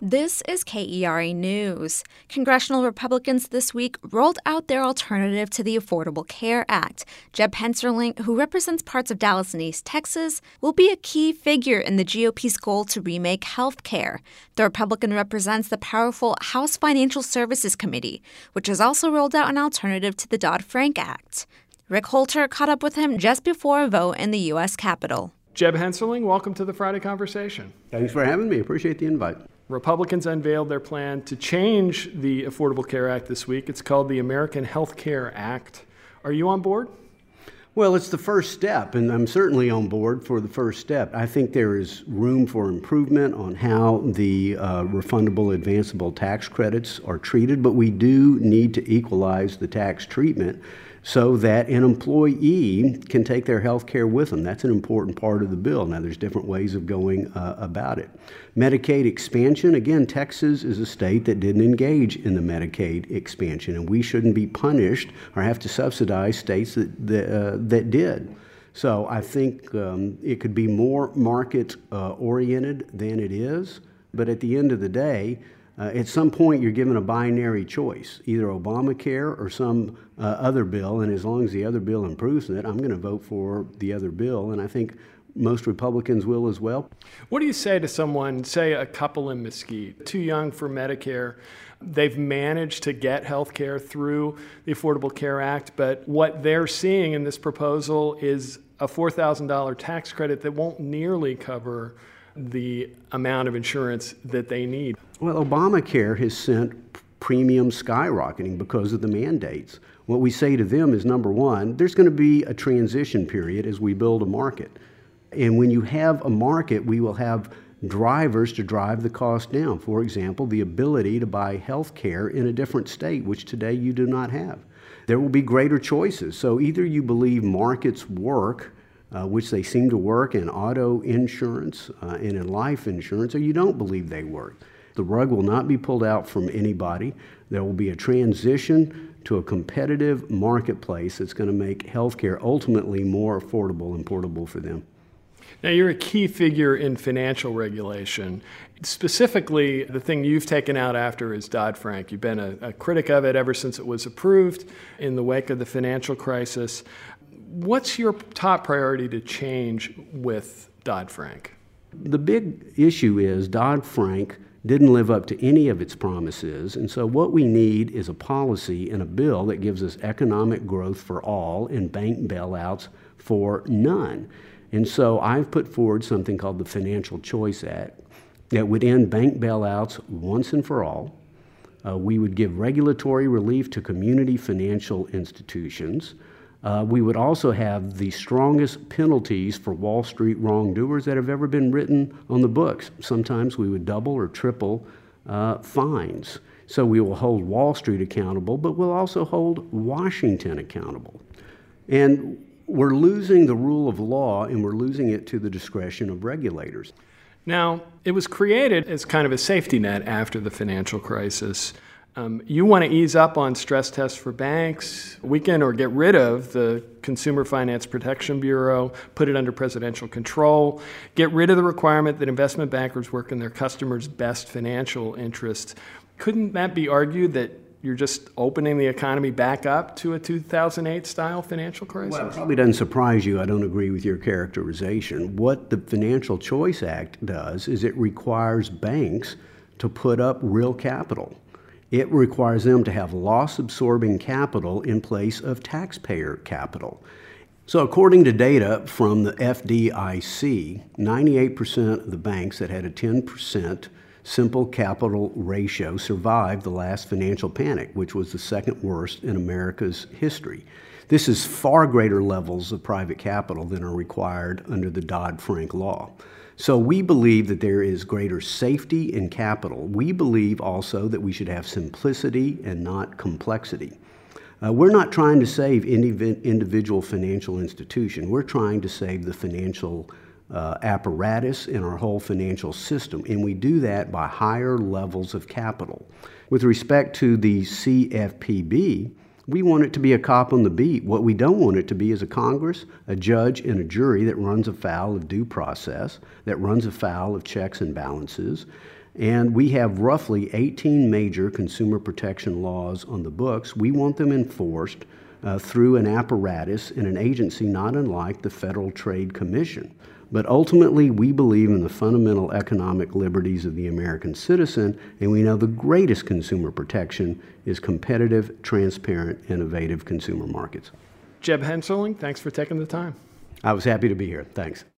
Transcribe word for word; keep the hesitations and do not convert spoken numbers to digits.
This is K E R A News. Congressional Republicans this week rolled out their alternative to the Affordable Care Act. Jeb Hensarling, who represents parts of Dallas and East Texas, will be a key figure in the G O P's goal to remake health care. The Republican represents the powerful House Financial Services Committee, which has also rolled out an alternative to the Dodd-Frank Act. Rick Holter caught up with him just before a vote in the U S Capitol. Jeb Hensarling, welcome to the Friday Conversation. Thanks for having me. Appreciate the invite. Republicans unveiled their plan to change the Affordable Care Act this week. It's called the American Health Care Act. Are you on board? Well, it's the first step, and I'm certainly on board for the first step. I think there is room for improvement on how the uh, refundable advanceable tax credits are treated, but we do need to equalize the tax treatment so that an employee can take their health care with them. That's an important part of the bill. Now, there's different ways of going uh, about it. Medicaid expansion, again, Texas is a state that didn't engage in the Medicaid expansion, and we shouldn't be punished or have to subsidize states that, that, uh, that did. So I think um, it could be more market-oriented uh, than it is, but at the end of the day, Uh, at some point, you're given a binary choice, either Obamacare or some uh, other bill, and as long as the other bill improves it, I'm going to vote for the other bill, and I think most Republicans will as well. What do you say to someone, say a couple in Mesquite, too young for Medicare? They've managed to get health care through the Affordable Care Act, but what they're seeing in this proposal is a four thousand dollars tax credit that won't nearly cover the amount of insurance that they need. Well, Obamacare has sent premiums skyrocketing because of the mandates. What we say to them is, number one, there's going to be a transition period as we build a market. And when you have a market, we will have drivers to drive the cost down. For example, the ability to buy health care in a different state, which today you do not have. There will be greater choices. So either you believe markets work, Uh, which they seem to work in auto insurance uh, and in life insurance, or you don't believe they work. The rug will not be pulled out from anybody. There will be a transition to a competitive marketplace that's going to make healthcare ultimately more affordable and portable for them. Now, you're a key figure in financial regulation. Specifically, the thing you've taken out after is Dodd-Frank. You've been a, a critic of it ever since it was approved in the wake of the financial crisis. What's your top priority to change with Dodd-Frank? The big issue is Dodd-Frank didn't live up to any of its promises, and so what we need is a policy and a bill that gives us economic growth for all and bank bailouts for none. And so I've put forward something called the Financial Choice Act that would end bank bailouts once and for all. Uh, we would give regulatory relief to community financial institutions. Uh, we would also have the strongest penalties for Wall Street wrongdoers that have ever been written on the books. Sometimes we would double or triple uh, fines. So we will hold Wall Street accountable, but we'll also hold Washington accountable. And we're losing the rule of law, and we're losing it to the discretion of regulators. Now, it was created as kind of a safety net after the financial crisis. Um, you want to ease up on stress tests for banks, weaken or get rid of the Consumer Finance Protection Bureau, put it under presidential control, get rid of the requirement that investment bankers work in their customers' best financial interests. Couldn't that be argued that you're just opening the economy back up to a two thousand eight style financial crisis? Well, it probably doesn't surprise you. I don't agree with your characterization. What the Financial Choice Act does is it requires banks to put up real capital. It requires them to have loss-absorbing capital in place of taxpayer capital. So according to data from the F D I C, ninety-eight percent of the banks that had a ten percent simple capital ratio survived the last financial panic, which was the second worst in America's history. This is far greater levels of private capital than are required under the Dodd-Frank law. So we believe that there is greater safety in capital. We believe also that we should have simplicity and not complexity. Uh, we're not trying to save any individual financial institution. We're trying to save the financial uh, apparatus in our whole financial system, and we do that by higher levels of capital. With respect to the C F P B, we want it to be a cop on the beat. What we don't want it to be is a Congress, a judge, and a jury that runs afoul of due process, that runs afoul of checks and balances, And we have roughly eighteen major consumer protection laws on the books. We want them enforced uh, through an apparatus and an agency not unlike the Federal Trade Commission. But ultimately, we believe in the fundamental economic liberties of the American citizen, and we know the greatest consumer protection is competitive, transparent, innovative consumer markets. Jeb Hensarling, thanks for taking the time. I was happy to be here. Thanks.